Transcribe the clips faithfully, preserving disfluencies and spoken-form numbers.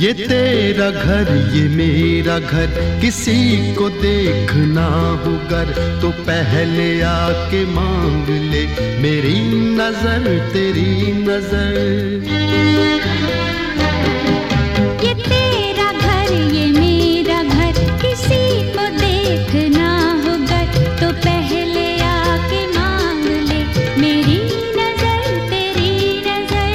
ये तेरा घर ये मेरा घर, किसी को देखना हो गर तो पहले आके मांग ले मेरी नजर तेरी नजर। ये तेरा घर ये मेरा घर, किसी को देखना हो गर तो पहले आके मांग ले मेरी नजर तेरी नजर।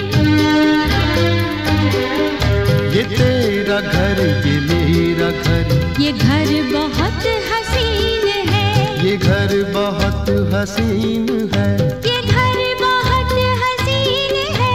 ये तेरा घर ये मेरा घर, ये घर बहुत हसीन है, ये घर बहुत हसीन है, ये घर बहुत हसीन है।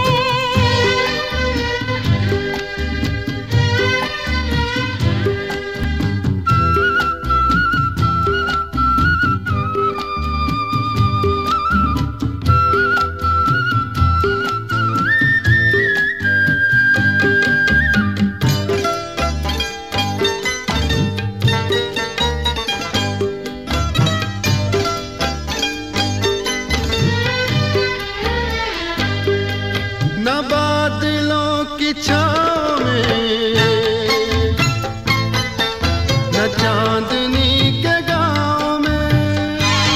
न बादलों की छाँव में न चांदनी के गाँव में,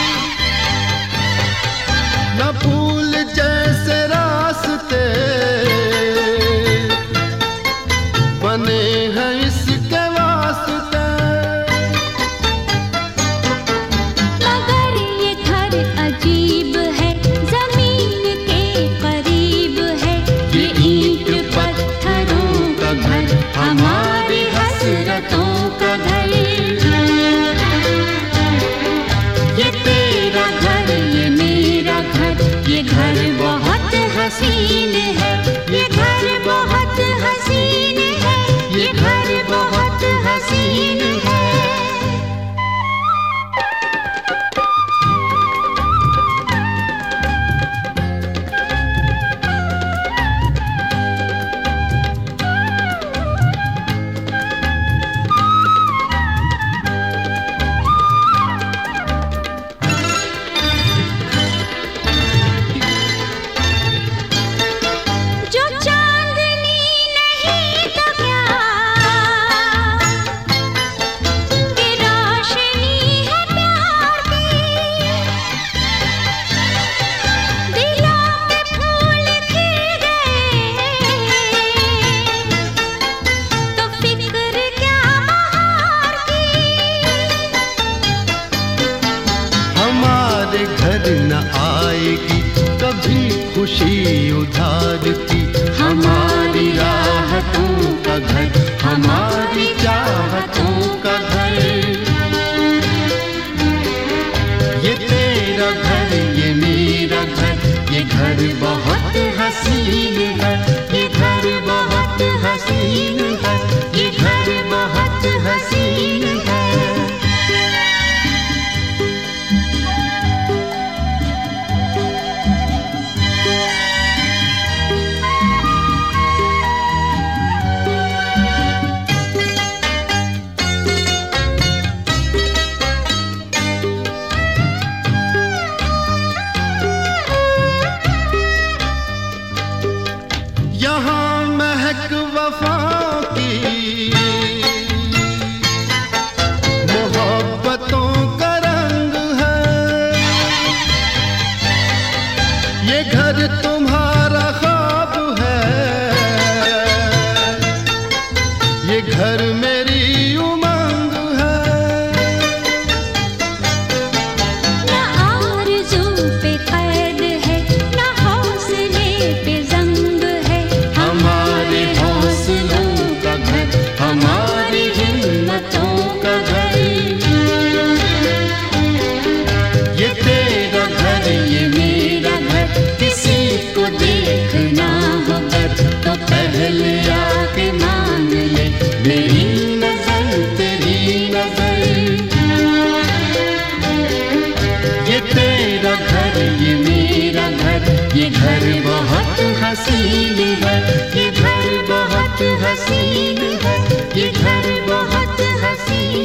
न फूल जैसे रास्ते बने हैं इसके वास्ते। मगर ये घर अजीब है, जमीन के करीब है, ये ईंट पत्थरों का घर, हमारी हसरतों का घर। ये तेरा घर ये मेरा घर, ये घर बहुत हसीन है, ये घर बहुत हसीन है, ये घर बहुत हसीन है। जो चांदनी नहीं तो क्या, कि रोशनी है प्यार की। दिलों के फूल खिल गए तो फिक्र क्या बहार की। हमारे घर न आएगी कभी खुशी उधार की, हमारी राहतों का घर, हमारी चाहतों का घर। ये तेरा घर ये मेरा घर, ये घर बहुत हसीन है, ये घर बहुत हसीन है, ये घर बहुत हसीन है। यहाँ महक वफा की मोहब्बतों का रंग है, ये घर तुम्हारा ख्वाब है, ये घर मेरी उमंग है। न आरज़ू पे कैद है, न हौसले पे ज़ंग है, हमारे हौसलों का घर, हमारी हिम्मतों का घर। ये तेरा घर ये मेरा घर, किसी को देखना हो गर तो पहले आके मांग ले मेरी नजर तेरी नजर। ये तेरा घर ये मेरा घर, ये घर बहुत हसीन है, ये घर बहुत हसीन है, ये घर बहुत हसीन